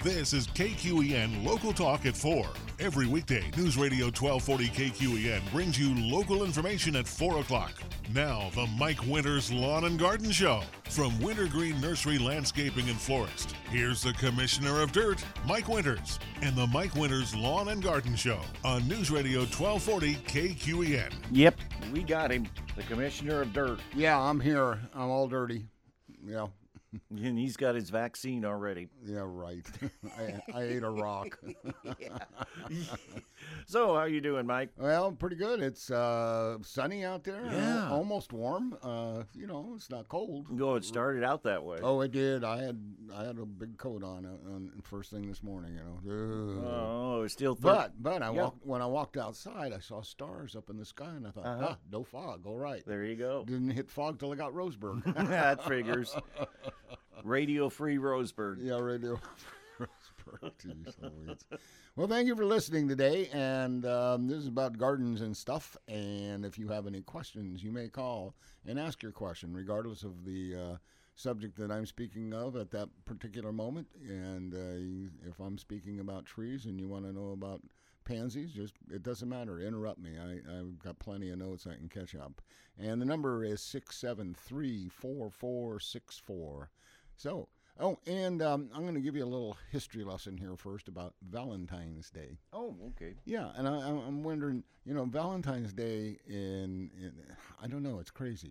This is KQEN Local Talk at 4. Every weekday, News Radio 1240 KQEN brings you local information at 4 o'clock. Now, the Mike Winters Lawn and Garden Show from Wintergreen Nursery Landscaping and Florist. Here's the Commissioner of Dirt, Mike Winters, and the Mike Winters Lawn and Garden Show on News Radio 1240 KQEN. Yep, we got him, the Commissioner of Dirt. Yeah, I'm here. I'm all dirty. Yeah. And he's got his vaccine already. Yeah, right. I ate a rock. So, how you doing, Mike? Well, pretty good. It's sunny out there. Yeah. Almost warm. It's not cold. Oh, it started out that way. Oh, it did. I had a big coat on first thing this morning. Oh, it's still. But when I walked outside, I saw stars up in the sky, and I thought, no fog. All right. There you go. Didn't hit fog till I got Roseburg. That figures. Radio-free Roseburg. Yeah, radio. Well, thank you for listening today, and this is about gardens and stuff, and if you have any questions, you may call and ask your question, regardless of the subject that I'm speaking of at that particular moment, and if I'm speaking about trees and you want to know about pansies, it doesn't matter, interrupt me. I've got plenty of notes I can catch up, and the number is 673-4464. So, and I'm going to give you a little history lesson here first about Valentine's Day. Oh, okay. Yeah, and I'm wondering, Valentine's Day I don't know, it's crazy.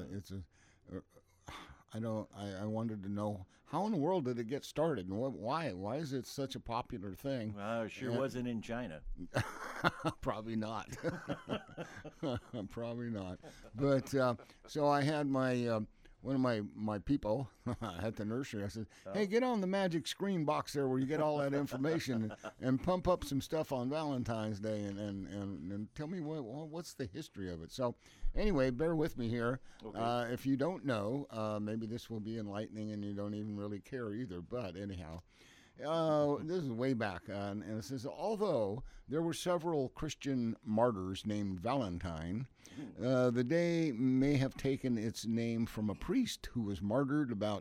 I wanted to know how in the world did it get started and why is it such a popular thing? Well, it sure wasn't in China. Probably not. Probably not. But so I had one of my people at the nursery, I said, hey, get on the magic screen box there where you get all that information and pump up some stuff on Valentine's Day and tell me what's the history of it. So anyway, bear with me here. Okay. If you don't know, maybe this will be enlightening and you don't even really care either. But anyhow, this is way back. And it says, although there were several Christian martyrs named Valentine, the day may have taken its name from a priest who was martyred about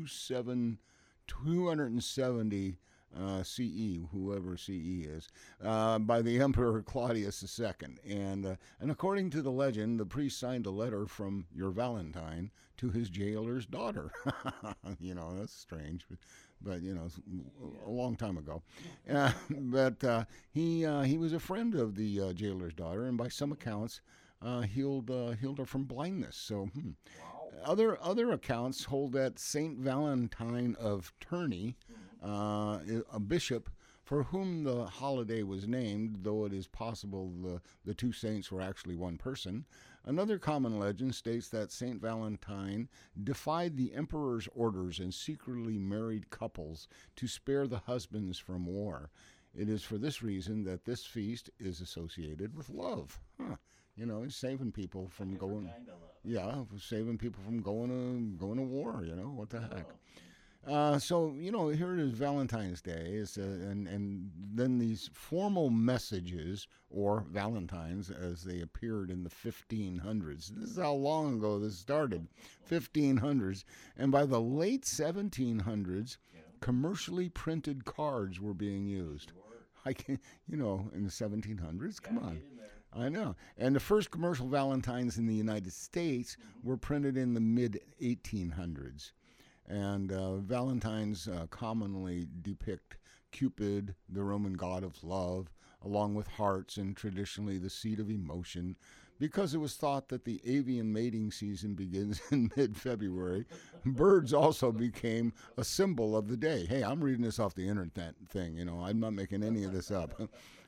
270 CE, whoever CE is, by the Emperor Claudius II. And according to the legend, the priest signed a letter from your Valentine to his jailer's daughter. That's strange. But it's a long time ago. But he was a friend of the jailer's daughter, and by some accounts, healed her from blindness. So, other accounts hold that Saint Valentine of Terni, a bishop for whom the holiday was named, though it is possible the two saints were actually one person. Another common legend states that Saint Valentine defied the emperor's orders and secretly married couples to spare the husbands from war. It is for this reason that this feast is associated with love. He's saving people from going. Yeah, saving people from going to war. What the heck. So here it is, Valentine's Day, and then these formal messages, or Valentines, as they appeared in the 1500s. This is how long ago this started, 1500s, and by the late 1700s, commercially printed cards were being used. In the 1700s, come on. I know. And the first commercial Valentines in the United States were printed in the mid-1800s. And Valentines commonly depict Cupid, the Roman god of love, along with hearts and traditionally the seat of emotion. Because it was thought that the avian mating season begins in mid-February, birds also became a symbol of the day. Hey, I'm reading this off the internet thing, I'm not making any of this up.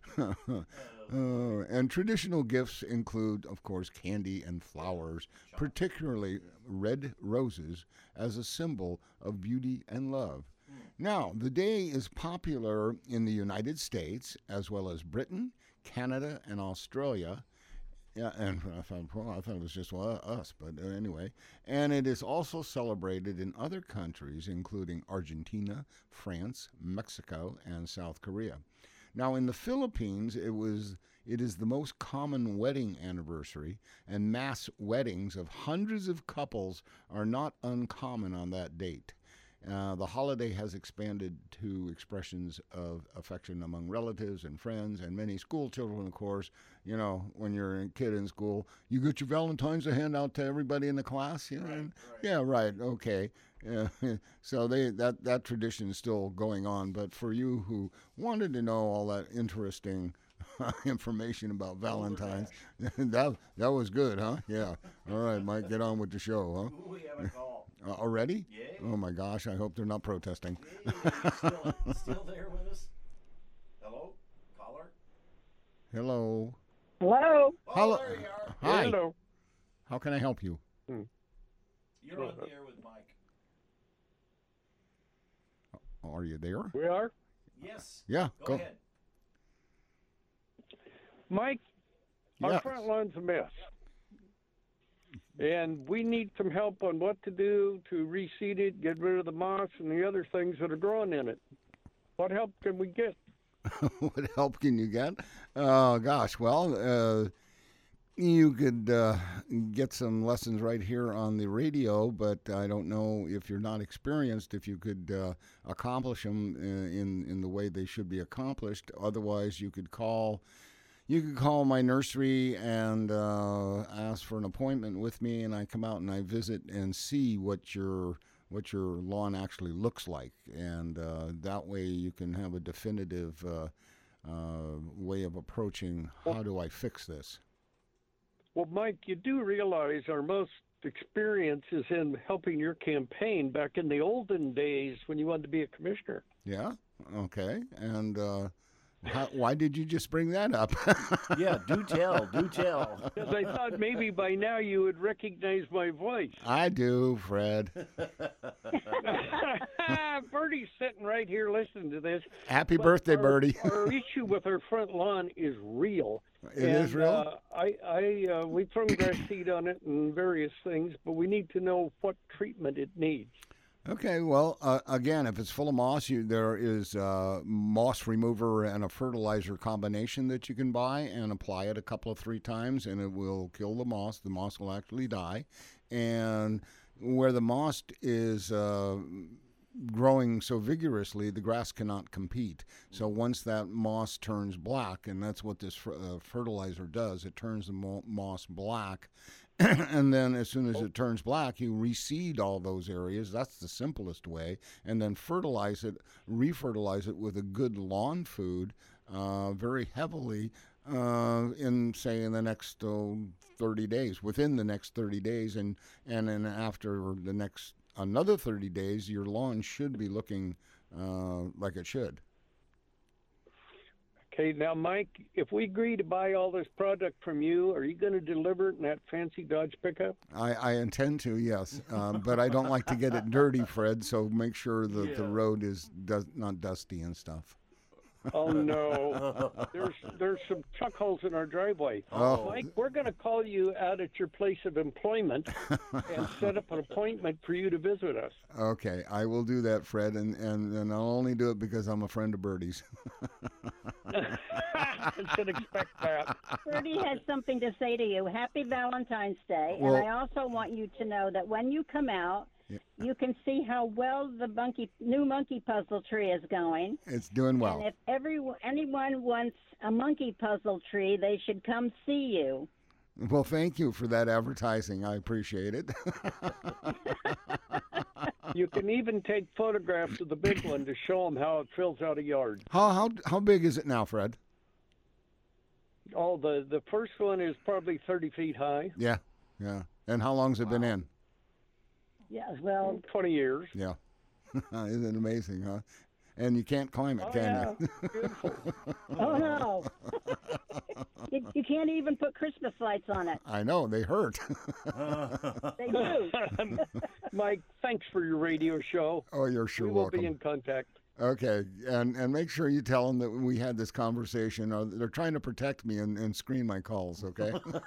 And traditional gifts include, of course, candy and flowers, particularly red roses, as a symbol of beauty and love. Now, the day is popular in the United States, as well as Britain, Canada, and Australia. Yeah, and I thought it was just us, but anyway. And it is also celebrated in other countries, including Argentina, France, Mexico, and South Korea. Now, in the Philippines, it is the most common wedding anniversary, and mass weddings of hundreds of couples are not uncommon on that date. The holiday has expanded to expressions of affection among relatives and friends and many school children, of course. You know, when you're a kid in school, you get your Valentine's to hand out to everybody in the class. You know? Right. Yeah, right. Okay. So that tradition is still going on. But for you who wanted to know all that interesting information about Valentine's, that was good, huh? Yeah. All right, Mike, get on with the show, huh? Ooh, we have a call. Already? Yay. Oh my gosh! I hope they're not protesting. Yay. Still there with us? Hello? Caller? Hello. Hello. Oh, Hello. there you are. Hi. Hello. How can I help you? You're on the air with Mike. Are you there? We are. Yes. Yeah. Go ahead. Mike, our Yes. front lawn's a mess. And we need some help on what to do to reseed it, get rid of the moss and the other things that are growing in it. What help can we get? What help can you get? Oh gosh. Well, you could get some lessons right here on the radio, but I don't know if you're not experienced if you could accomplish them in the way they should be accomplished. Otherwise, you could call. You could call my nursery and ask for an appointment with me, and I come out and I visit and see what your lawn actually looks like, and that way you can have a definitive way of approaching how do I fix this. Well, Mike, you do realize our most experience is in helping your campaign back in the olden days when you wanted to be a commissioner. Yeah. Okay. And why did you just bring that up? Yeah, do tell. Do tell. Because I thought maybe by now you would recognize my voice. I do, Fred. Bertie's sitting right here listening to this. Happy But birthday, our- Bertie. Our issue with our front lawn is real. It is real? We've thrown grass seed on it and various things, but we need to know what treatment it needs. Okay, well, again, if it's full of moss, there is moss remover and a fertilizer combination that you can buy and apply it a couple of 3 times, and it will kill the moss. The moss will actually die. And where the moss is growing so vigorously, the grass cannot compete. So once that moss turns black, and that's what this fertilizer does, it turns the moss black. And then as soon as it turns black, you reseed all those areas. That's the simplest way. And then refertilize it with a good lawn food very heavily in the next 30 days, within the next 30 days. And then after the next another 30 days, your lawn should be looking like it should. Okay, now, Mike, if we agree to buy all this product from you, are you going to deliver it in that fancy Dodge pickup? I intend to, yes, but I don't like to get it dirty, Fred. So make sure that the road is not dusty and stuff. Oh no, there's some chuck holes in our driveway. Oh. Mike, we're going to call you out at your place of employment and set up an appointment for you to visit us. Okay, I will do that, Fred, and I'll only do it because I'm a friend of Bertie's. I should expect that. Bertie has something to say to you. Happy Valentine's Day. Well- and I also want you to know that when you come out, you can see how well the new monkey puzzle tree is going. It's doing well. And if anyone wants a monkey puzzle tree, they should come see you. Well, thank you for that advertising. I appreciate it. You can even take photographs of the big one to show them how it fills out a yard. How big is it now, Fred? Oh, the first one is probably 30 feet high. Yeah. And how long's it been in? Yeah, well, 20 years. Yeah. Isn't it amazing, huh? And you can't climb it, can you? Beautiful. oh no. You can't even put Christmas lights on it. I know, they hurt. They do. Mike, thanks for your radio show. Oh, you're sure We will welcome. be in contact. Okay, and make sure you tell them that we had this conversation. They're trying to protect me and screen my calls, okay?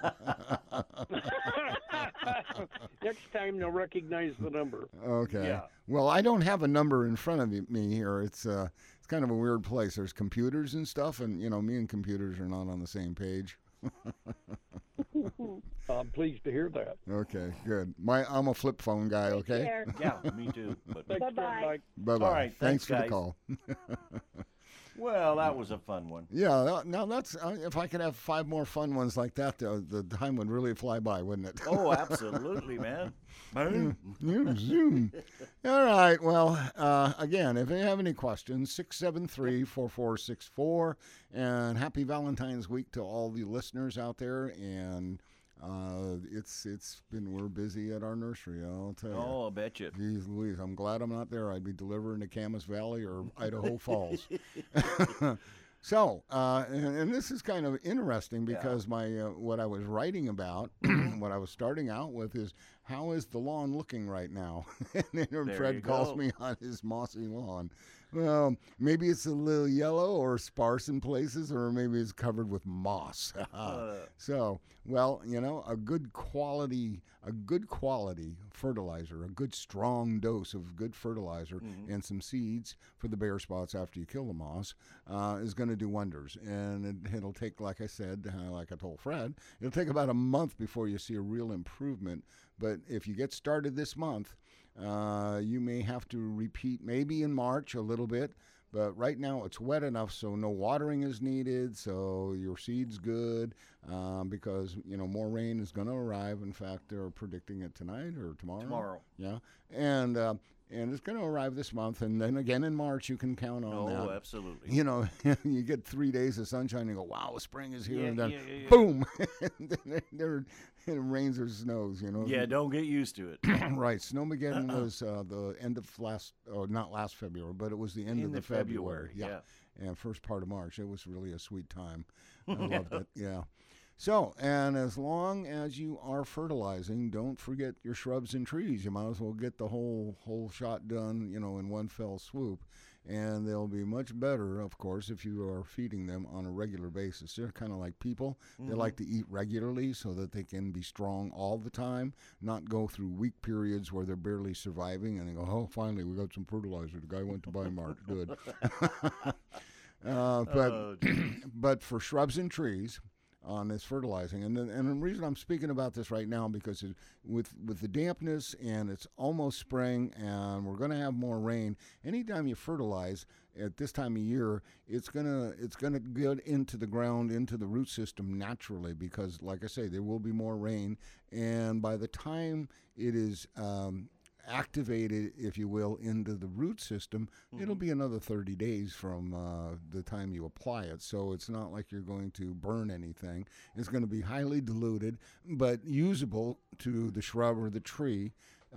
Next time they'll recognize the number. Okay. Yeah. Well, I don't have a number in front of me here. It's kind of a weird place. There's computers and stuff, and me and computers are not on the same page. I'm pleased to hear that. Okay, good. I'm a flip phone guy. Take Okay. care. Yeah, me too. But Thanks, Bye-bye. Mike. Bye bye. All right, thanks, for the guys. call. well, that was a fun one. Yeah. Now that's if I could have 5 more fun ones like that, the time would really fly by, wouldn't it? Oh, absolutely, man. Boom. Zoom. All right. Well, again, if you have any questions, 673-4464. And happy Valentine's week to all the listeners out there. And we're busy at our nursery, I'll tell you. Oh, I bet you. Jeez Louise, I'm glad I'm not there. I'd be delivering to Camas Valley or Idaho Falls. So, and this is kind of interesting because what I was writing about, what I was starting out with is, how is the lawn looking right now? And then Fred calls me on his mossy lawn. Well, maybe it's a little yellow or sparse in places, or maybe it's covered with moss. So, well, a good quality fertilizer, a good strong dose of good fertilizer and some seeds for the bare spots after you kill the moss is going to do wonders. And it'll take, like I said, like I told Fred, it'll take about a month before you see a real improvement. But if you get started this month, you may have to repeat maybe in March a little bit, but right now it's wet enough so no watering is needed, so your seed's good because, more rain is going to arrive. In fact, they're predicting it tonight or tomorrow. Tomorrow. Yeah. And it's going to arrive this month, and then again in March you can count on that. Oh, absolutely. You get 3 days of sunshine and go, wow, spring is here, and then yeah. boom, and then it rains or snows, Yeah, don't get used to it. Right. Snowmageddon was the end of not last February, but it was the end of the February. Yeah. And first part of March. It was really a sweet time. I loved it. Yeah. So, and as long as you are fertilizing, don't forget your shrubs and trees. You might as well get the whole shot done, in one fell swoop. And they'll be much better, of course, if you are feeding them on a regular basis. They're kind of like people. They like to eat regularly so that they can be strong all the time, not go through weak periods where they're barely surviving and they go, oh, finally, we got some fertilizer. The guy went to buy March. Good. But for shrubs and trees, on this fertilizing, and the reason I'm speaking about this right now because with the dampness and it's almost spring and we're going to have more rain. Anytime you fertilize at this time of year, it's gonna get into the ground, into the root system naturally because, like I say, there will be more rain, and by the time it is activated, if you will, into the root system, it'll be another 30 days from the time you apply it. So it's not like you're going to burn anything. It's going to be highly diluted, but usable to the shrub or the tree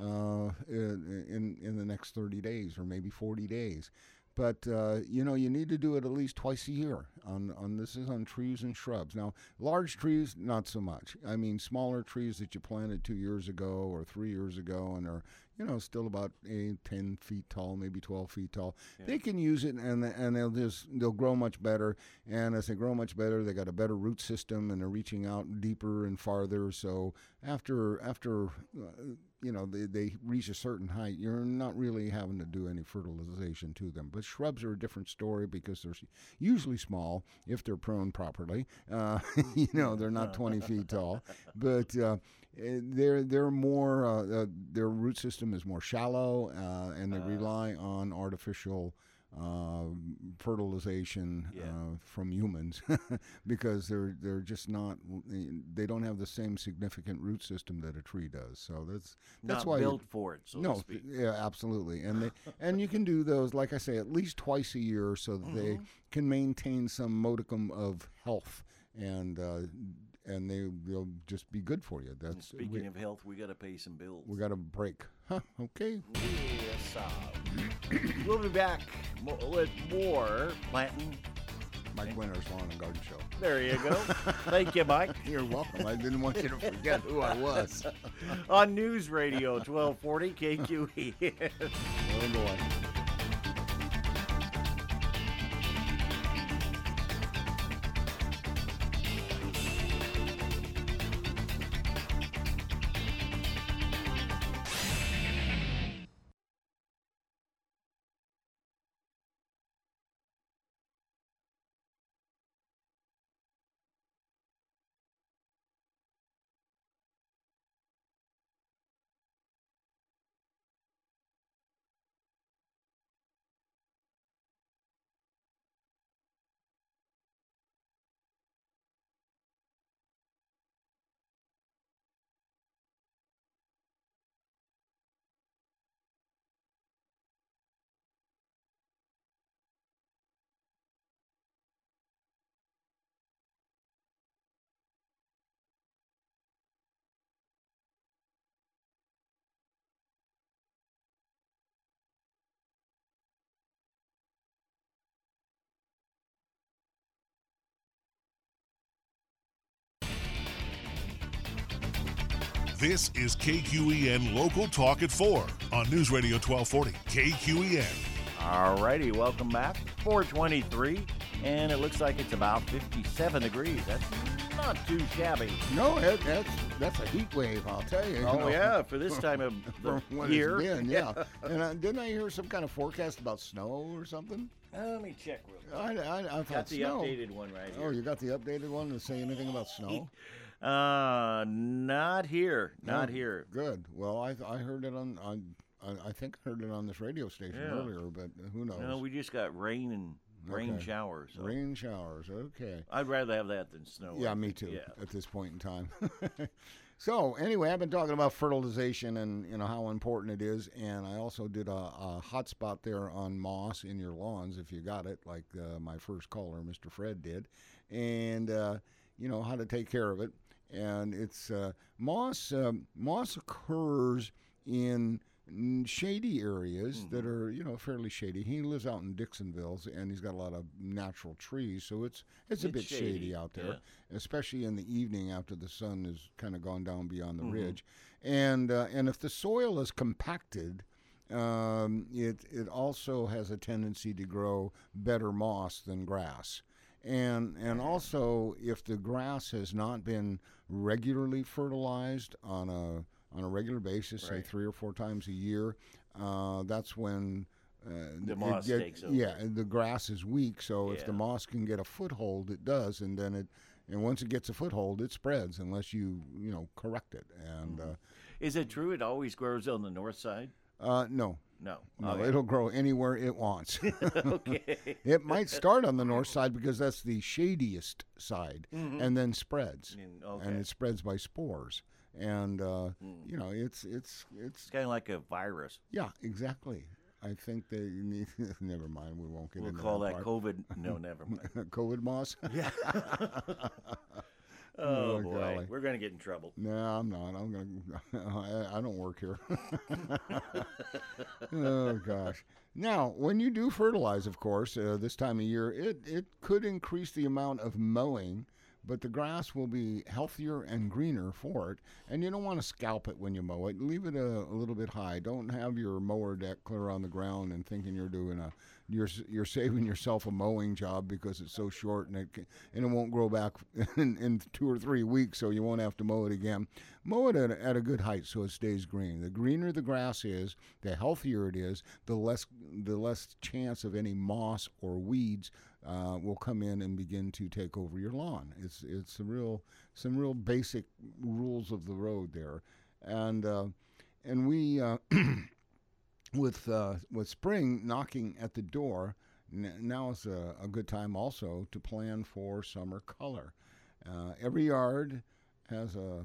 in the next 30 days or maybe 40 days. But, you need to do it at least twice a year. This is on trees and shrubs. Now, large trees, not so much. I mean, smaller trees that you planted 2 years ago or 3 years ago and are, still about 10 feet tall, maybe 12 feet tall. Yeah. They can use it and they'll grow much better. And as they grow much better, they got a better root system and they're reaching out deeper and farther. So after they reach a certain height, you're not really having to do any fertilization to them. But shrubs are a different story because they're usually small if they're pruned properly. They're not 20 feet tall, but they're more their root system is more shallow, and they rely on artificial fertilization from humans because they're just they don't have the same significant root system that a tree does. So that's not why built for it. So to speak. Yeah, absolutely. And you can do those, like I say, at least twice a year so that they can maintain some modicum of health and they'll just be good for you. That's speaking of health, we got to pay some bills. We got a break. Okay. Yes, we'll be back with more planting. Mike Winters Lawn and Garden Show. There you go. Thank you, Mike. You're welcome. I didn't want you to forget who I was. On News Radio 1240 KQE. Oh, boy. This is KQEN Local Talk at 4 on News Radio 1240 KQEN. All righty, welcome back. 423, and it looks like it's about 57 degrees. That's not too shabby. No, that's a heat wave, I'll tell you. Oh, yeah, for this time of the when year. It's been, yeah. And didn't I hear some kind of forecast about snow or something? Let me check real quick. I thought Got the snow. updated one right here. Oh, you got the updated one to say anything about snow? Not here. Not Oh, here. Good. Well, I heard it on I think I heard it on this radio station earlier, but who knows? No, we just got rain and rain Okay. showers. So Rain showers. Okay. I'd rather have that than snow. Yeah, me too. Yeah. At this point in time. So anyway, I've been talking about fertilization and how important it is, and I also did a hot spot there on moss in your lawns if you got it, like my first caller, Mr. Fred, did, and how to take care of it. And it's moss. Moss occurs in shady areas that are fairly shady. He lives out in Dixonville, and he's got a lot of natural trees, so it's a bit shady out there, especially in the evening after the sun has kind of gone down beyond the ridge. And if the soil is compacted, it also has a tendency to grow better moss than grass. And also, if the grass has not been regularly fertilized on a regular basis, say 3 or 4 times a year, that's when the moss takes over. Yeah, the grass is weak, so if the moss can get a foothold, it does, and then and once it gets a foothold, it spreads unless you correct it. And is it true it always grows on the north side? No. No. No, Okay. it'll grow anywhere it wants. Okay. It might start on the north side because that's the shadiest side, and then spreads, and it spreads by spores. And it's kind of like a virus. Yeah, exactly. I think they need. Never mind, we won't get We'll into call that that part. COVID. No, never mind. COVID moss. Yeah. Oh, Oh, boy. golly. We're going to get in trouble. No, I'm not. I'm gonna. I don't work here. Oh gosh. Now, when you do fertilize, of course, this time of year, it could increase the amount of mowing, but the grass will be healthier and greener for it. And you don't want to scalp it when you mow it. Leave it a little bit high. Don't have your mower deck clear on the ground and thinking you're doing you're saving yourself a mowing job because it's so short and it won't grow back in 2 or 3 weeks, so you won't have to mow it again. Mow it at a good height so it stays green. The greener the grass is, the healthier it is, the less chance of any moss or weeds will come in and begin to take over your lawn. It's some real basic rules of the road there, and we with spring knocking at the door, now is a good time also to plan for summer color. Every yard has a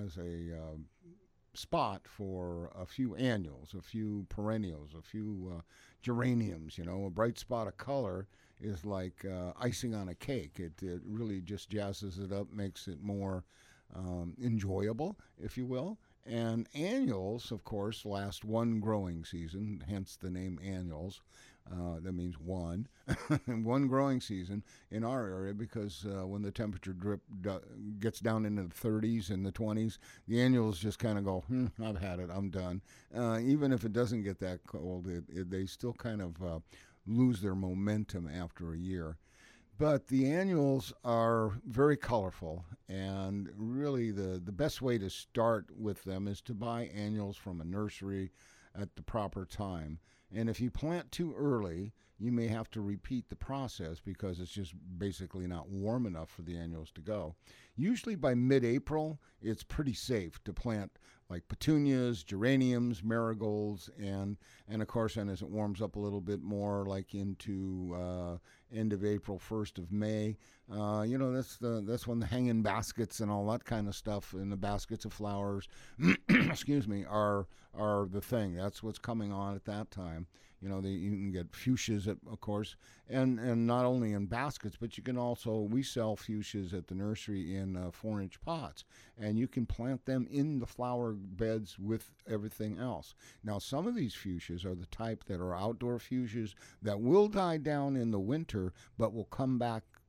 spot for a few annuals, a few perennials, a few geraniums. A bright spot of color is like icing on a cake. It really just jazzes it up, makes it more enjoyable, if you will. And annuals, of course, last one growing season, hence the name annuals. That means one. One growing season in our area, because when the temperature gets down into the 30s and the 20s, the annuals just kind of go, I've had it, I'm done. Even if it doesn't get that cold, they still kind of lose their momentum after a year. But the annuals are very colorful, and really the best way to start with them is to buy annuals from a nursery at the proper time. And if you plant too early, you may have to repeat the process because it's just basically not warm enough for the annuals to go. Usually by mid-April, it's pretty safe to plant like petunias, geraniums, marigolds, and of course, and as it warms up a little bit more, like into end of April, 1st of May, that's when the hanging baskets and all that kind of stuff, and the baskets of flowers, excuse me, are the thing. That's what's coming on at that time. You can get fuchsias, of course, and not only in baskets, but you can also, we sell fuchsias at the nursery in 4-inch pots, and you can plant them in the flower beds with everything else. Now, some of these fuchsias are the type that are outdoor fuchsias that will die down in the winter, but will come back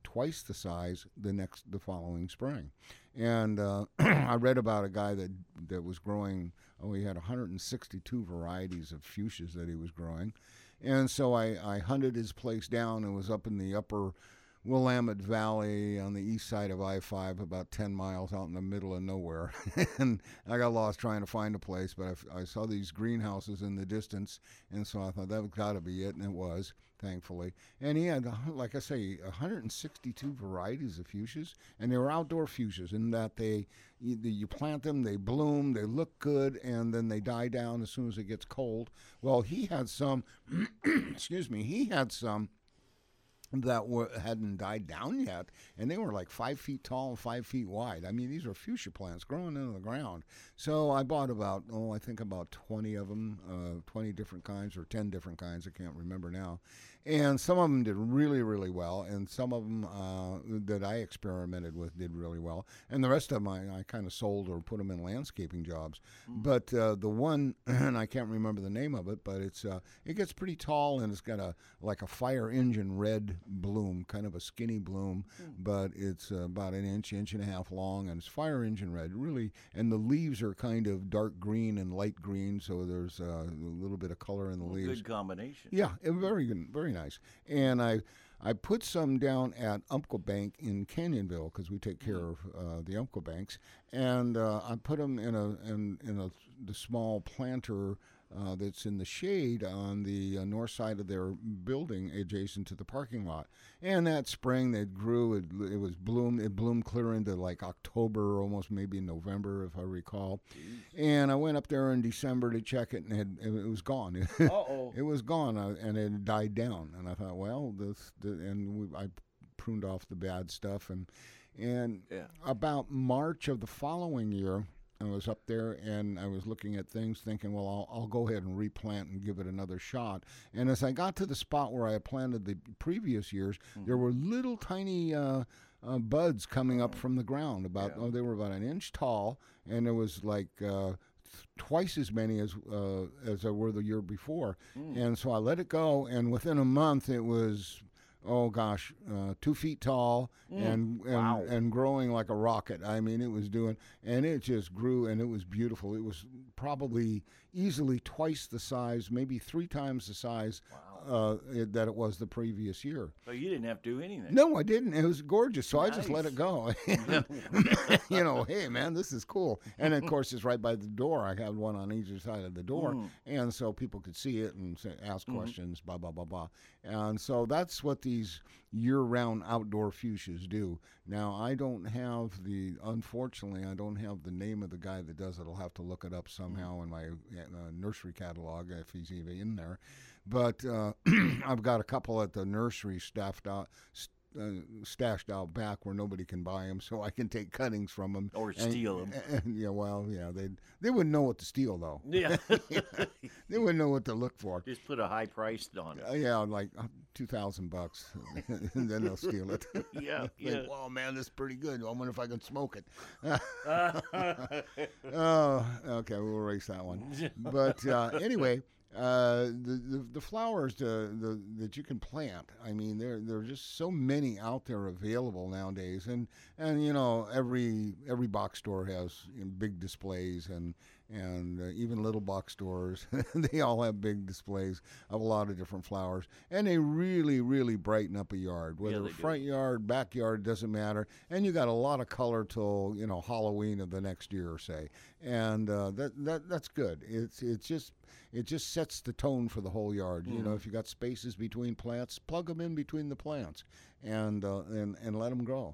twice the size the following spring. And I read about a guy that was growing. He had 162 varieties of fuchsias that he was growing, and so I hunted his place down and was up in the upper Willamette Valley on the east side of I-5, about 10 miles out in the middle of nowhere. And I got lost trying to find a place, but I saw these greenhouses in the distance, and so I thought that was got to be it, and it was, thankfully. And he had, like I say, 162 varieties of fuchsias, and they were outdoor fuchsias in that you plant them, they bloom, they look good, and then they die down as soon as it gets cold. Well, he had some, he had some that hadn't died down yet, and they were like 5 feet tall and 5 feet wide. I mean, these are fuchsia plants growing into the ground. So I bought about 20 of them, 20 different kinds or 10 different kinds. I can't remember now. And some of them did really, really well, and some of them that I experimented with did really well. And the rest of them I kind of sold or put them in landscaping jobs. But the one, and I can't remember the name of it, but it gets pretty tall, and it's got like a fire engine red bloom, kind of a skinny bloom, but it's about an inch and a half long, and it's fire engine red, really. And the leaves are kind of dark green and light green, so there's a little bit of color in the leaves. Good combination. Yeah, very good, very nice. And I put some down at Umpqua Bank in Canyonville because we take care of the Umpqua Banks, and I put them in the small planter that's in the shade on the north side of their building adjacent to the parking lot. And that spring they grew, it bloomed clear into like October, almost maybe November if I recall. And I went up there in December to check it, and it was gone. It was gone, and it died down. And I thought, well, I pruned off the bad stuff, and about March of the following year, I was up there and I was looking at things thinking, well, I'll go ahead and replant and give it another shot. And as I got to the spot where I had planted the previous years, there were little tiny buds coming up from the ground. They were about an inch tall, and there was like twice as many as there were the year before. And so I let it go, and within a month it was 2 feet tall and growing like a rocket. I mean, it was and it just grew, and it was beautiful. It was probably easily twice the size, maybe 3 times the size that it was the previous year. So you didn't have to do anything. No, I didn't. It was gorgeous, so nice. I just let it go. Hey, man, this is cool. And, of course, it's right by the door. I had one on either side of the door, and so people could see it and ask questions, blah, blah, blah, blah. And so that's what these year-round outdoor fuchsias do. Now, unfortunately, I don't have the name of the guy that does it. I'll have to look it up somehow in my nursery catalog if he's even in there. But I've got a couple at the nursery stashed out back where nobody can buy them, so I can take cuttings from them or steal them. They wouldn't know what to steal though. Yeah, they wouldn't know what to look for. Just put a high price on it. Like $2,000, and then they'll steal it. Yeah. Well, man, this is pretty good. I wonder if I can smoke it. Oh, okay, we'll erase that one. But anyway. The flowers that you can plant, I mean, there are just so many out there available nowadays, and every box store has big displays, and even little box stores, they all have big displays of a lot of different flowers, and they really, really brighten up a yard, whether front yard, backyard, doesn't matter, and you got a lot of color till Halloween of the next year, say, and that's good. It just sets the tone for the whole yard. If you got spaces between plants, plug them in between the plants, and let them grow.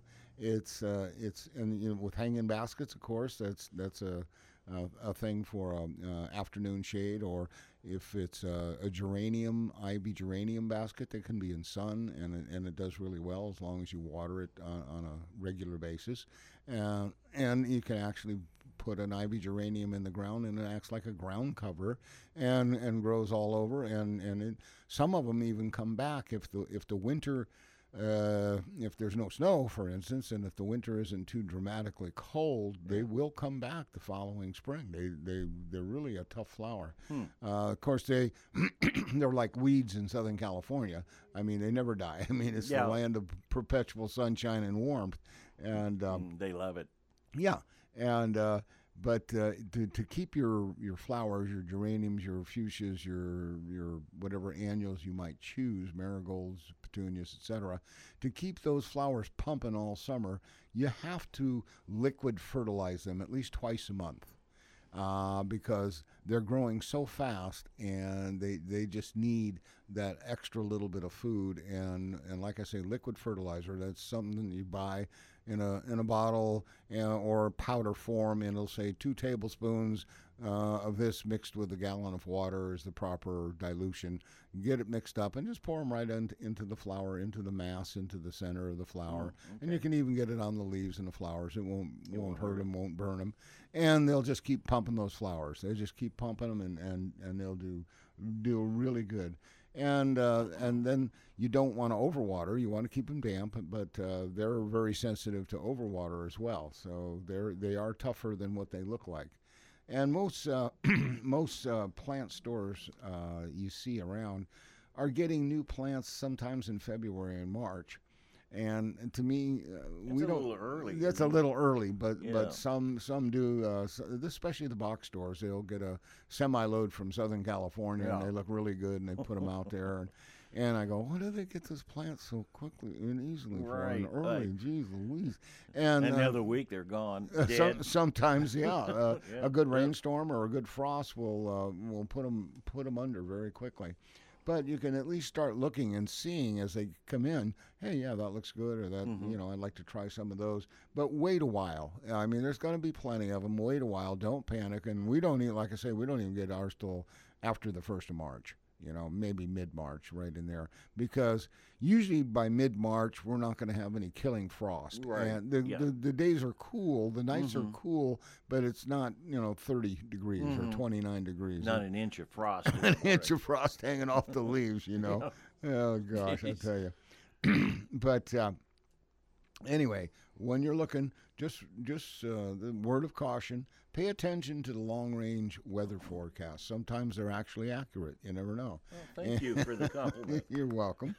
With hanging baskets, of course, that's a thing for afternoon shade, or if it's a ivy geranium basket that can be in sun, and it does really well as long as you water it on a regular basis, and you can actually put an ivy geranium in the ground, and it acts like a ground cover and grows all over, and some of them even come back if the winter if there's no snow, for instance, and if the winter isn't too dramatically cold, they will come back the following spring. They're really a tough flower. Of course, they're like weeds in Southern California. I mean, they never die. I mean, it's the land of perpetual sunshine and warmth, and they love it. Yeah, and but to keep your flowers, your geraniums, your fuchsias, your whatever annuals you might choose, marigolds, petunias, etc., to keep those flowers pumping all summer, you have to liquid fertilize them at least twice a month. Because they're growing so fast, and they just need that extra little bit of food, and like I say, liquid fertilizer. That's something that you buy in a bottle or powder form, and it'll say 2 tablespoons of this mixed with a gallon of water is the proper dilution. Get it mixed up and just pour them right into the flower, into the mass, into the center of the flower. And you can even get it on the leaves and the flowers. It won't hurt them, won't burn them. And they'll just keep pumping those flowers. They just keep pumping them, and they'll do really good. And then you don't want to overwater. You want to keep them damp, but they're very sensitive to overwater as well. So they are tougher than what they look like. And most plant stores you see around are getting new plants sometimes in February and March. And to me, we don't. A little early. That's a little early, but some do. Especially the box stores, they'll get a semi-load from Southern California, and they look really good, and they put them out there. And I go, why do they get this plant so quickly and easily for an early? Jeez Louise! And another week they're gone. Sometimes, a good rainstorm or a good frost will put them under very quickly. But you can at least start looking and seeing as they come in, hey, yeah, that looks good, or that, I'd like to try some of those. But wait a while. I mean, there's going to be plenty of them. Wait a while. Don't panic. And we don't even, like I say, we don't even get ours till after the 1st of March. Maybe mid-March, right in there. Because usually by mid-March, we're not going to have any killing frost. Right. And the days are cool, the nights are cool, but it's not, 30 degrees or 29 degrees. Not an inch of frost. An inch of frost hanging off the leaves, Oh, gosh, I tell you. But anyway, when you're looking, just the word of caution, pay attention to the long-range weather forecasts. Sometimes they're actually accurate. You never know. Well, thank you for the compliment. You're welcome.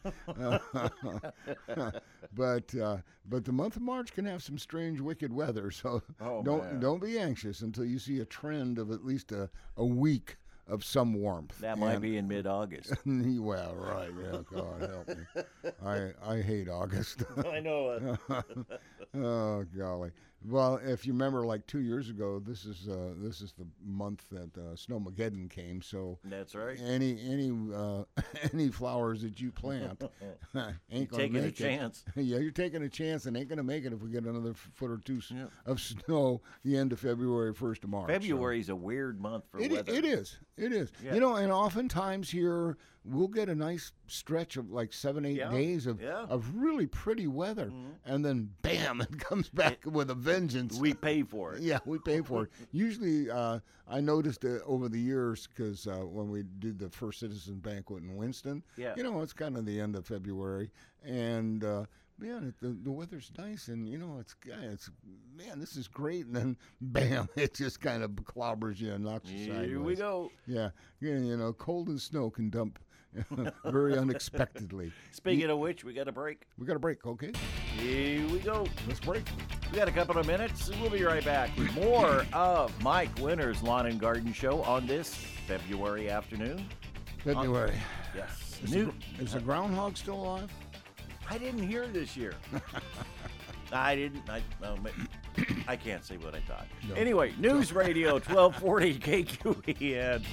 But the month of March can have some strange, wicked weather. So don't be anxious until you see a trend of at least a week of some warmth. That might be in mid-August. Well, right. Yeah, God help me. I hate August. I know. Oh, golly. Well, if you remember, like 2 years ago, this is the month that Snowmageddon came. So that's right. Any flowers that you plant ain't gonna taking make a chance. Yeah, you're taking a chance, and ain't gonna make it if we get another foot or two of snow the end of February, 1st of March. February's a weird month for weather. It is. Yeah. And oftentimes here we'll get a nice stretch of like 7-8 days of really pretty weather, and then bam, it comes back with a vengeance. We pay for it. Yeah, we pay for it. Usually, I noticed over the years, because when we did the First Citizen Banquet in Winston, it's kind of the end of February, and the weather's nice, and it's this is great, and then bam, it just kind of clobbers you and knocks you sideways. Here we go. Yeah, cold and snow can dump very unexpectedly. Speaking of which, we got a break. Okay. Here we go. Let's break. We got a couple of minutes. We'll be right back with more of Mike Winter's Lawn and Garden Show on this February afternoon. February. Yes. Is the groundhog still alive? I didn't hear this year. I didn't. I can't say what I thought. No. Anyway, News Radio 1240 KQEN.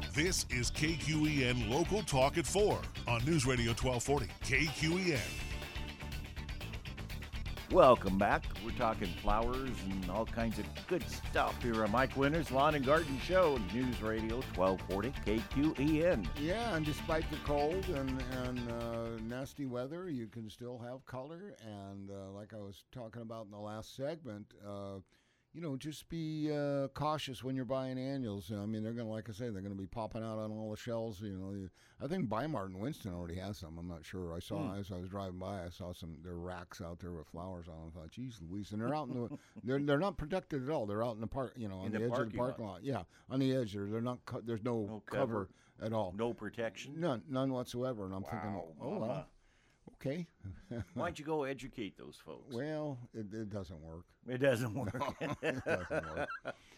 This is KQEN Local Talk at 4 on News Radio 1240 KQEN. Welcome back. We're talking flowers and all kinds of good stuff here on Mike Winters Lawn and Garden Show, News Radio 1240 KQEN. Yeah, and despite the cold and nasty weather, you can still have color. And like I was talking about in the last segment, just be cautious when you're buying annuals. I mean, they're going to, like I say, they're going to be popping out on all the shelves. I think Weimar and Winston already has some. I'm not sure. I saw as I was driving by, I saw their racks out there with flowers on them. I thought, geez, Louise, and they're out in the, they're not protected at all. They're out in the park, on the edge of the parking lot. Yeah, on the edge there. They're not. There's no cover at all. No protection. None whatsoever. And I'm thinking, oh well. Okay. Why don't you go educate those folks? Well, it doesn't work. It doesn't work. No, it doesn't work.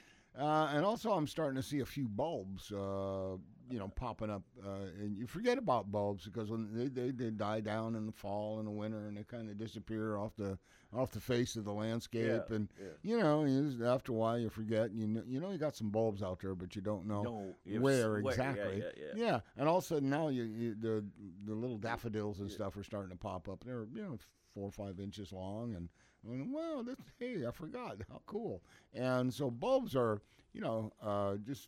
And also, I'm starting to see a few bulbs, popping up. And you forget about bulbs because when they die down in the fall and the winter, and they kind of disappear off the face of the landscape. After a while, you forget. And you got some bulbs out there, but you don't know where exactly. Yeah. And all of a sudden now, the little daffodils and stuff are starting to pop up. They're 4 or 5 inches long, and wow, hey, I forgot. How cool. And so bulbs are, just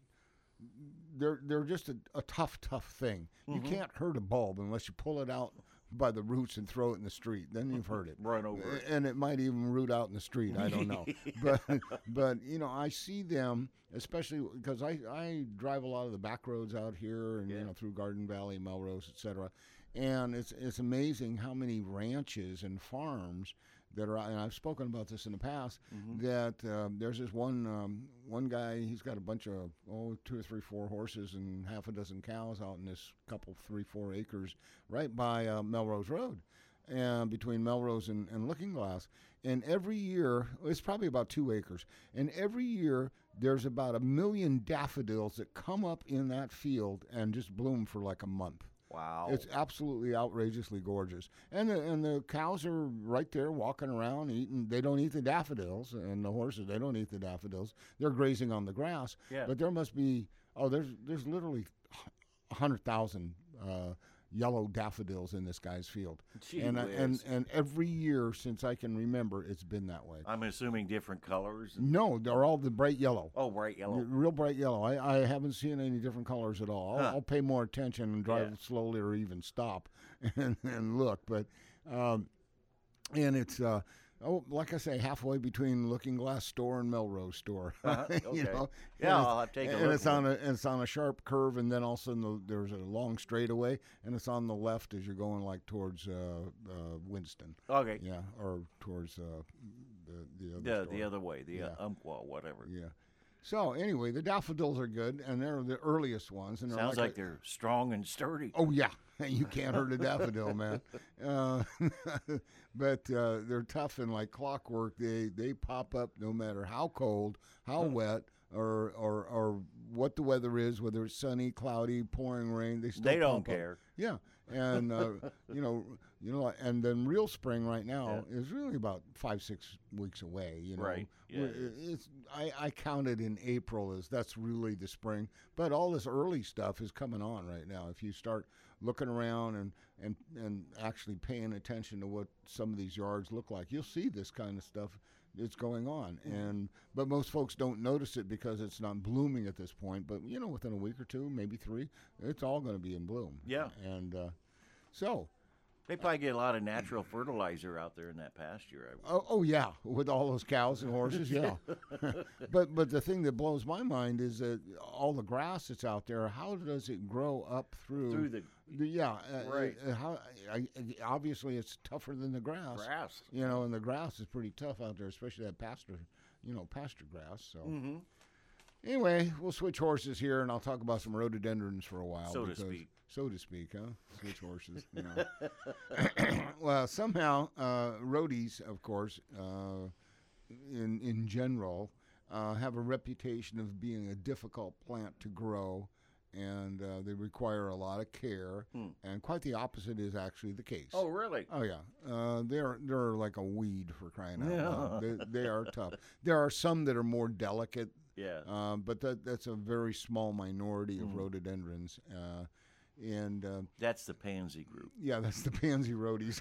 they're just a tough thing. Mm-hmm. You can't hurt a bulb unless you pull it out by the roots and throw it in the street. Then you've hurt it. Run over it. And it might even root out in the street. I don't know. but I see them, especially because I drive a lot of the back roads out here and, through Garden Valley, Melrose, et cetera. And it's amazing how many ranches and farms that are, and I've spoken about this in the past, that there's this one guy, he's got a bunch of, 2 or 3, 4 horses and half a dozen cows out in this couple, 3, 4 acres right by Melrose Road, and between Melrose and Looking Glass. And every year, it's probably about 2 acres, and every year there's about 1 million daffodils that come up in that field and just bloom for like a month. Wow. It's absolutely outrageously gorgeous. And the cows are right there walking around eating. They don't eat the daffodils, and the horses, they don't eat the daffodils. They're grazing on the grass. Yeah. But there must be, there's literally 100,000 yellow daffodils in this guy's field. Gee and every year since I can remember, it's been that way. I'm assuming different colors? No, they're all the bright yellow. Oh, bright yellow. Real bright yellow. I haven't seen any different colors at all. I'll pay more attention and drive slowly or even stop and look. But, and it's... like I say, halfway between Looking Glass store and Melrose store. Okay. I'll have to take a look. And it's on a sharp curve, and then all of a sudden there's a long straightaway, and it's on the left as you're going like towards Winston. Okay. Yeah, or towards the other way, the Umpqua, whatever. Yeah. So anyway, the daffodils are good, and they're the earliest ones. And sounds like they're strong and sturdy. Oh yeah, you can't hurt a daffodil, man. But they're tough and like clockwork. They pop up no matter how cold, how wet, or what the weather is, whether it's sunny, cloudy, pouring rain. They don't care. Yeah, and and then real spring right now is really about 5-6 weeks away. Right. Yeah. I counted in April that's really the spring, but all this early stuff is coming on right now. If you start looking around and actually paying attention to what some of these yards look like, you'll see this kind of stuff. It's going on, but most folks don't notice it because it's not blooming at this point. But within a week or 2, maybe 3, it's all going to be in bloom. Yeah, and so they probably get a lot of natural fertilizer out there in that pasture. Oh yeah, with all those cows and horses, yeah. but the thing that blows my mind is that all the grass that's out there. How does it grow up through the right? Obviously, it's tougher than the grass. And the grass is pretty tough out there, especially that pasture grass. So. Mm-hmm. Anyway, we'll switch horses here, and I'll talk about some rhododendrons for a while. So to speak, huh? Switch horses. Well, somehow, rhodies, of course, in general, have a reputation of being a difficult plant to grow, and they require a lot of care. And quite the opposite is actually the case. Oh, really? Oh, yeah. They're like a weed, for crying out loud. They are tough. There are some that are more delicate Yeah. But that's a very small minority of rhododendrons. And that's the pansy group. Yeah, that's the pansy rhodies.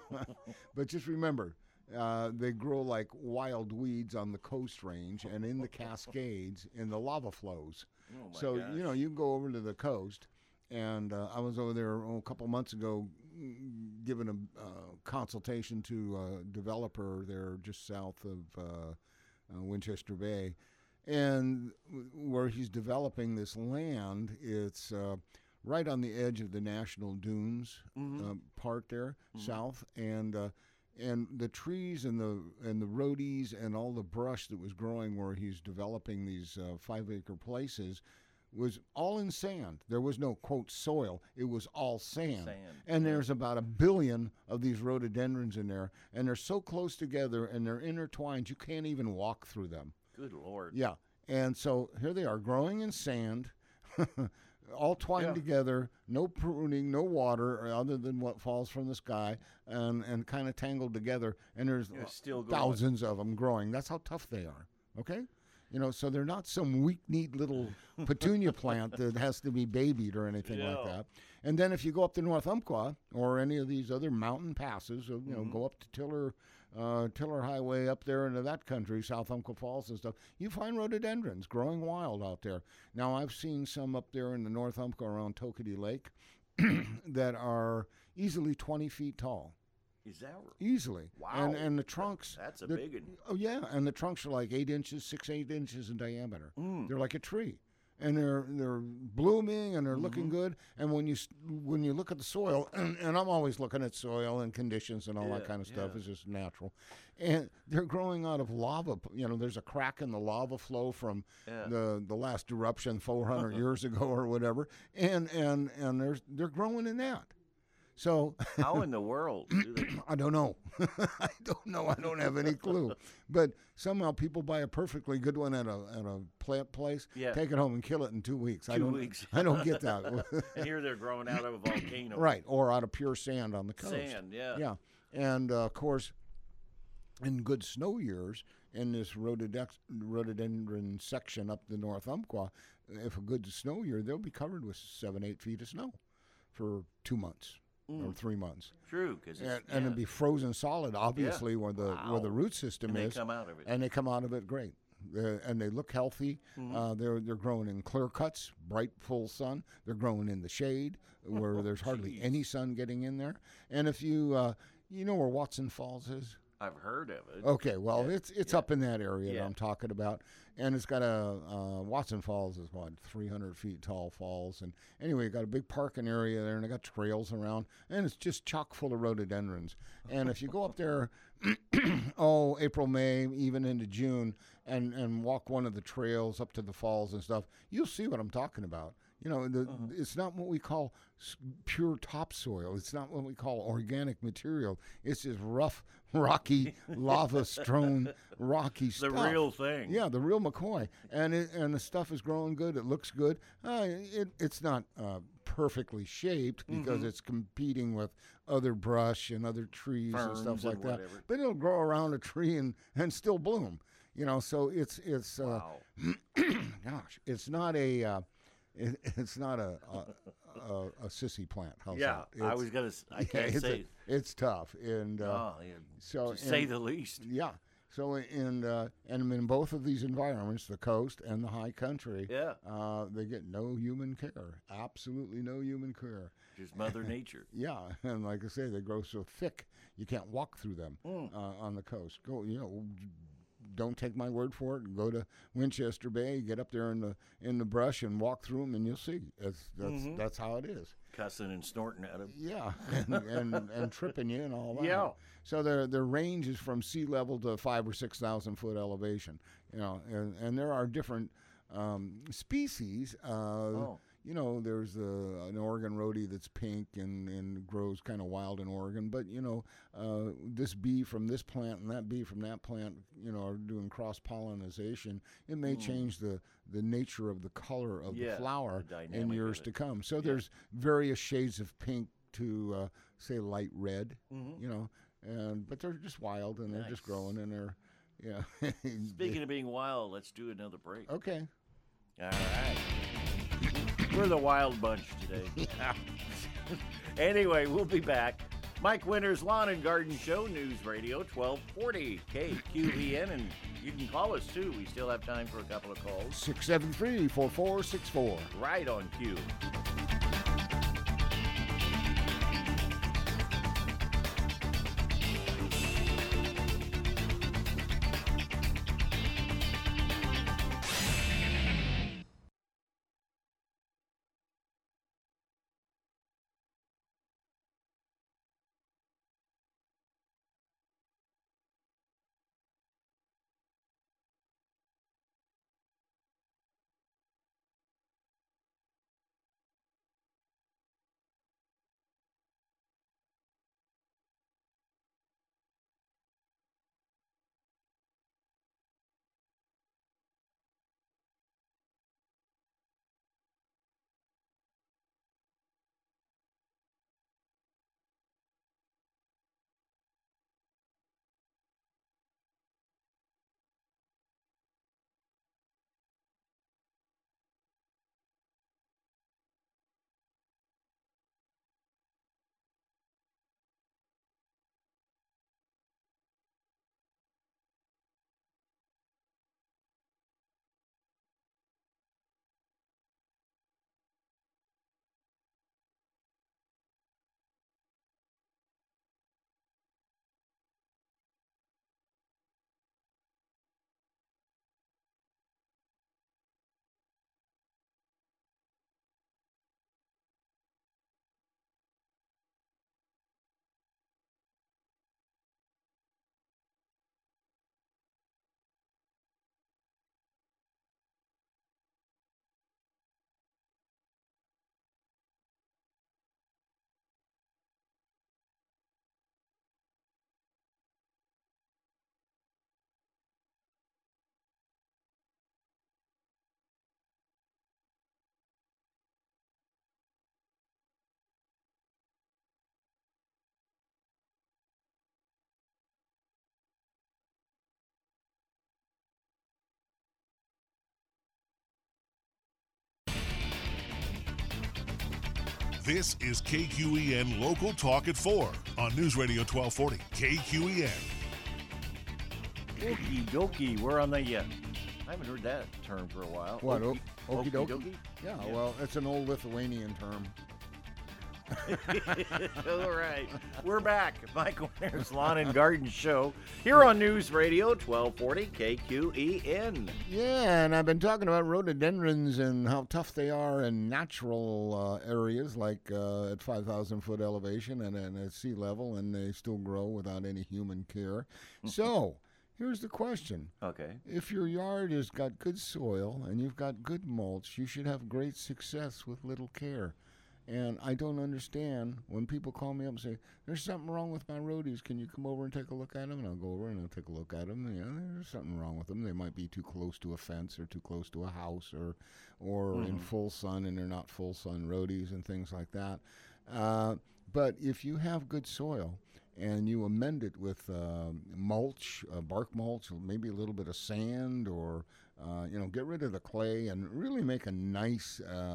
But just remember, they grow like wild weeds on the Coast Range and in the Cascades in the lava flows. Oh my So, gosh. you can go over to the coast. And I was over there a couple months ago giving a consultation to a developer there just south of Winchester Bay. And where he's developing this land, it's right on the edge of the National Dunes part there, south. And the trees and the rhodies and all the brush that was growing where he's developing these 5-acre places was all in sand. There was no, quote, soil. It was all sand. And there's about 1 billion of these rhododendrons in there, and they're so close together and they're intertwined, you can't even walk through them. Good Lord. Yeah. And so here they are growing in sand, all twined together, no pruning, no water other than what falls from the sky, and kind of tangled together. And there's still thousands of them growing. That's how tough they are. Okay? So they're not some weak-kneed little petunia plant that has to be babied or anything like that. And then if you go up to North Umpqua or any of these other mountain passes, go up to Tiller Highway up there into that country, South Umpqua Falls and stuff, you find rhododendrons growing wild out there. Now, I've seen some up there in the North Umpqua around Toketee Lake that are easily 20 feet tall. Is that right? Easily. Wow. And the trunks. That's a big one. Oh, yeah. And the trunks are like 8 inches, 8 inches in diameter. They're like a tree. And they're blooming and they're looking good. And when you look at the soil, and I'm always looking at soil and conditions and all that kind of stuff, it's just natural. And they're growing out of lava. There's a crack in the lava flow from the last eruption 400 years ago or whatever. And they're growing in that. So how in the world do they? I don't know. I don't know. I don't have any clue. But somehow people buy a perfectly good one at a plant place, take it home and kill it in 2 weeks. I don't get that. And here they're growing out of a volcano. Right, or out of pure sand on the coast. Sand, yeah. Yeah. And of course, in good snow years, in this rhododendron section up the North Umpqua, if a good snow year, they'll be covered with 7-8 feet of snow for 2 months. Or 3 months. True, because and it'd be frozen solid, obviously, where the root system is. And they come out of it. And they come out of it great, and they look healthy. They're growing in clear cuts, bright full sun. They're growing in the shade where there's hardly any sun getting in there. And if you know where Watson Falls is. I've heard of it. Okay, well, it's up in that area that I'm talking about, and it's got Watson Falls is 300 feet tall falls, and anyway, you got a big parking area there, and they got trails around, and it's just chock full of rhododendrons. And if you go up there, April, May, even into June, and walk one of the trails up to the falls and stuff, you'll see what I'm talking about. It's not what we call pure topsoil. It's not what we call organic material. It's just rough, rocky, lava-strewn, rocky stuff. The real thing. Yeah, the real McCoy. And the stuff is growing good. It looks good. It's not perfectly shaped because it's competing with other brush and other trees and stuff like that. Whatever. But it'll grow around a tree and still bloom. So it's wow. Gosh, it's not a it's not a sissy plant. How's that? I was gonna. I can't say it's tough, and to say the least. Yeah. So and in both of these environments, the coast and the high country, they get no human care. Absolutely no human care. Just Mother Nature. Yeah, and like I say, they grow so thick you can't walk through them on the coast. Don't take my word for it. Go to Winchester Bay, get up there in the brush, and walk through them, and you'll see. That's how it is. Cussing and snorting at them. Yeah, and tripping you and all that. Yeah. So their range is from sea level to 5,000 or 6,000 foot elevation. And there are different species. There's an Oregon rhodie that's pink and grows kind of wild in Oregon. But, this bee from this plant and that bee from that plant, are doing cross-pollination. It may change the nature of the color of the flower in years to come. So there's various shades of pink to, say, light red, but they're just wild and they're just growing and they're, Yeah. Speaking of being wild, let's do another break. Okay. All right. We're the wild bunch today. Yeah. Anyway, we'll be back. Mike Winters, Lawn and Garden Show, News Radio 1240 KQEN, and you can call us too. We still have time for a couple of calls. 673-4464. Right on cue. This is KQEN Local Talk at 4 on News Radio 1240 KQEN. Okie dokie. We're on the, I haven't heard that term for a while. What, Okie okie-dokie? Yeah, well, it's an old Lithuanian term. All right. We're back. Mike Winters, Lawn and Garden Show here on News Radio 1240 KQEN. Yeah, and I've been talking about rhododendrons and how tough they are in natural areas like at 5,000 foot elevation and at sea level, and they still grow without any human care. So, here's the question. Okay. If your yard has got good soil and you've got good mulch, you should have great success with little care. And I don't understand when people call me up and say, there's something wrong with my roadies. Can you come over and take a look at them? And I'll go over and I'll take a look at them. Yeah, there's something wrong with them. They might be too close to a fence or too close to a house or in full sun and they're not full sun roadies and things like that. But if you have good soil and you amend it with mulch, bark mulch, maybe a little bit of sand or, get rid of the clay and really make a nice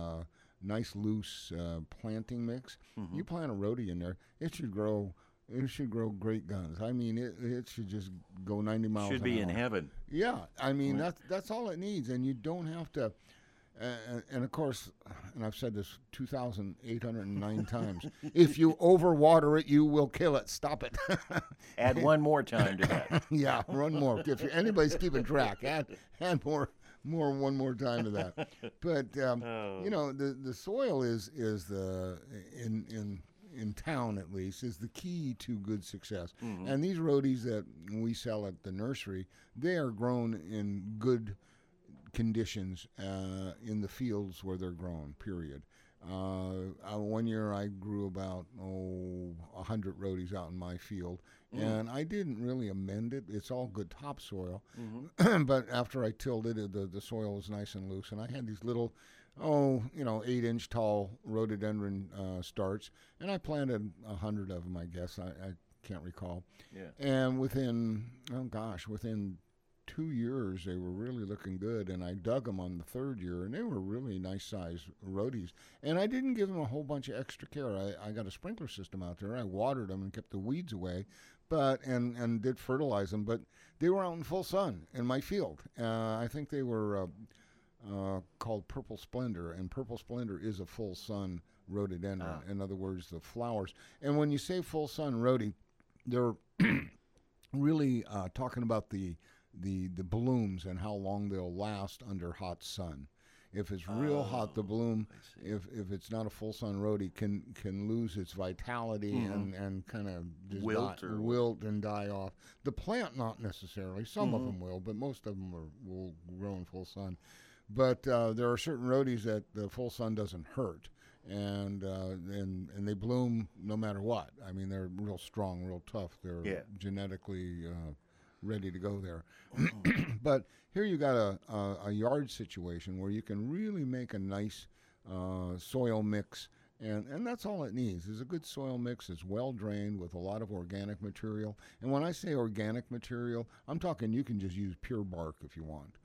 loose planting mix. You plant a rhodie in there, it should grow great guns. I mean, it should just go 90 miles an hour. Should be in heaven. Yeah, I mean, that's all it needs, and you don't have to. And of course, and I've said this 2,809 times, if you overwater it, you will kill it. Stop it. Add one more time to that. Yeah, one more. If anybody's keeping track, add one more time to that. But the soil is the in town at least is the key to good success. And these rhodies that we sell at the nursery, they are grown in good conditions in the fields where they're grown. Period. One year I grew about 100 rhodies out in my field, and I didn't really amend it. It's all good topsoil, but after I tilled it, the soil was nice and loose, and I had these little 8-inch tall rhododendron starts, and I planted 100 of them, I guess. I can't recall. Yeah. And within 2 years, they were really looking good, and I dug them on the third year, and they were really nice-sized rhodies. And I didn't give them a whole bunch of extra care. I got a sprinkler system out there. I watered them and kept the weeds away, and did fertilize them. But they were out in full sun in my field. I think they were called Purple Splendor, and Purple Splendor is a full sun rhododendron. In other words, the flowers. And when you say full sun rhodi, they're really talking about the blooms and how long they'll last under hot sun. If it's real hot, the bloom, if it's not a full sun rhodi, can lose its vitality and kind of wilt and die off. The plant, not necessarily. Some of them will, but most of them will grow in full sun. But there are certain rhodis that the full sun doesn't hurt. And they bloom no matter what. I mean, they're real strong, real tough. They're genetically ready to go there. But here you got a yard situation where you can really make a nice soil mix, and that's all it needs is a good soil mix. It's well drained with a lot of organic material. And when I say organic material, I'm talking you can just use pure bark if you want.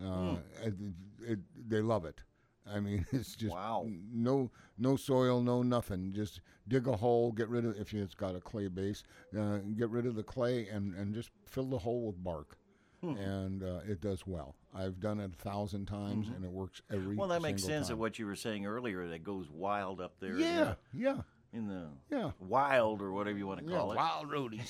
They love it. I mean, it's just no soil, no nothing. Just dig a hole, get rid of, if it's got a clay base, get rid of the clay and just fill the hole with bark. And it does well. I've done it 1,000 times, and it works every single time. Well, that makes sense of what you were saying earlier, that goes wild up there. In the wild, or whatever you want to call it. Wild rhodies.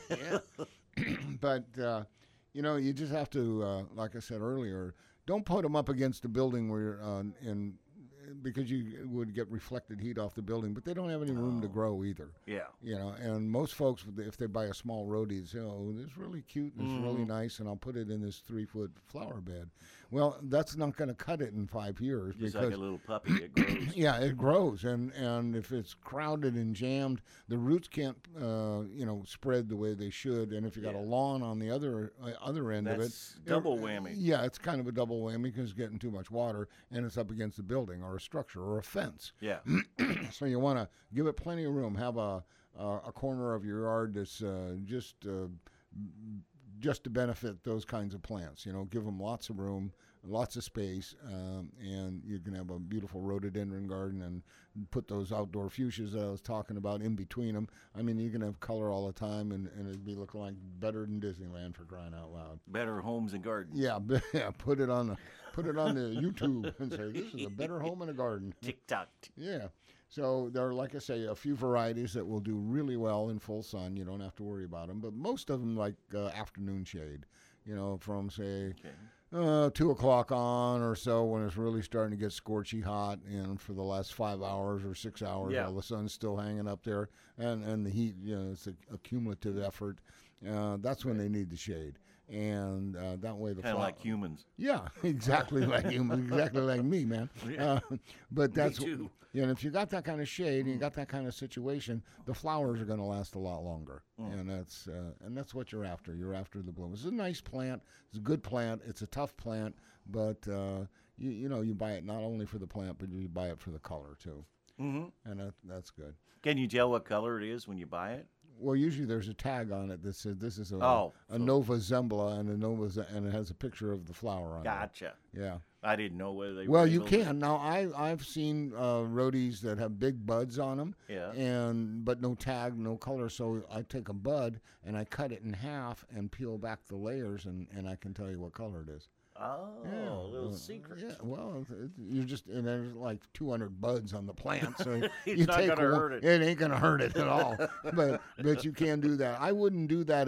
But, you just have to, like I said earlier, don't put them up against a building where because you would get reflected heat off the building, but they don't have any room to grow either. And most folks, if they buy a small rhodi, say, oh, this is really cute and it's really nice, and I'll put it in this 3-foot flower bed. Well, that's not going to cut it in 5 years. Just like a little puppy, it grows. It grows, and if it's crowded and jammed, the roots can't, spread the way they should. And if you got a lawn on the other end of it, that's double whammy. Yeah, it's kind of a double whammy because it's getting too much water, and it's up against a building or a structure or a fence. So you want to give it plenty of room. Have a corner of your yard that's just to benefit those kinds of plants. Give them lots of room, lots of space, and you can have a beautiful rhododendron garden and put those outdoor fuchsias that I was talking about in between them. I mean, you can have color all the time, and it'd be looking like better than Disneyland, for crying out loud. Better homes and gardens. Yeah, put it on the YouTube and say, this is a better home and a garden. TikTok. Yeah. So there are, like I say, a few varieties that will do really well in full sun. You don't have to worry about them. But most of them like afternoon shade, from, say, 2 o'clock on or so, when it's really starting to get scorchy hot, and for the last 5 hours or 6 hours while the sun's still hanging up there, and the heat, it's a cumulative effort. That's when they need the shade. And that way the kind of like humans. Yeah, exactly like humans, exactly like me, man. But that's me too. And if you got that kind of shade and you got that kind of situation, the flowers are going to last a lot longer. And that's what you're after. You're after the bloom. It's a nice plant. It's a good plant. It's a tough plant, but you buy it not only for the plant, but you buy it for the color too. And that's good. Can you tell what color it is when you buy it? Well, usually there's a tag on it that says this is a Nova Zembla, and it has a picture of the flower on it. Gotcha. Yeah. I didn't know whether they were. Well, you can. Now, I've seen rhodies that have big buds on them, but no tag, no color. So I take a bud and I cut it in half and peel back the layers, and I can tell you what color it is. Oh, a little secret. Yeah, well, and there's like 200 buds on the plant, so it's not going to hurt it. It ain't going to hurt it at all. but you can do that. I wouldn't do that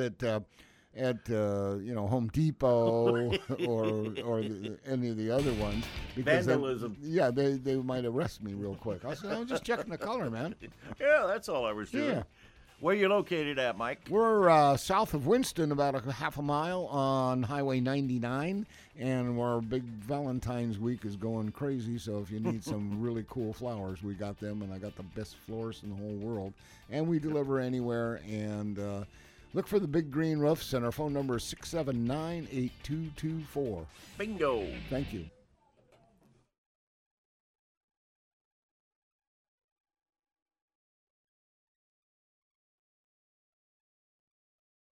at Home Depot or any of the other ones, because vandalism. They might arrest me real quick. I said, I'm just checking the color, man. Yeah, that's all I was doing. Yeah. Where are you located at, Mike? We're south of Winston, about a half a mile on Highway 99, and our big Valentine's week is going crazy, so if you need some really cool flowers, we got them, and I got the best florists in the whole world, and we deliver anywhere, and look for the Big Green Roofs, and our phone number is 679-8224. Bingo. Thank you.